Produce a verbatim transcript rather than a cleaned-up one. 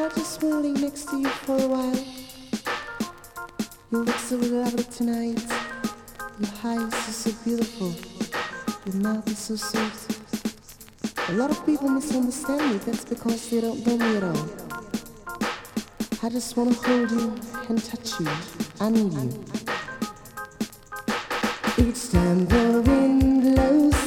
I just want to lay next to you for a while. You look so lovely tonight. Your eyes are so beautiful. Your mouth is so sweet. A lot of people misunderstand me. That's because they don't know me at all. I just want to hold you and touch you. I need you. Each time the wind blows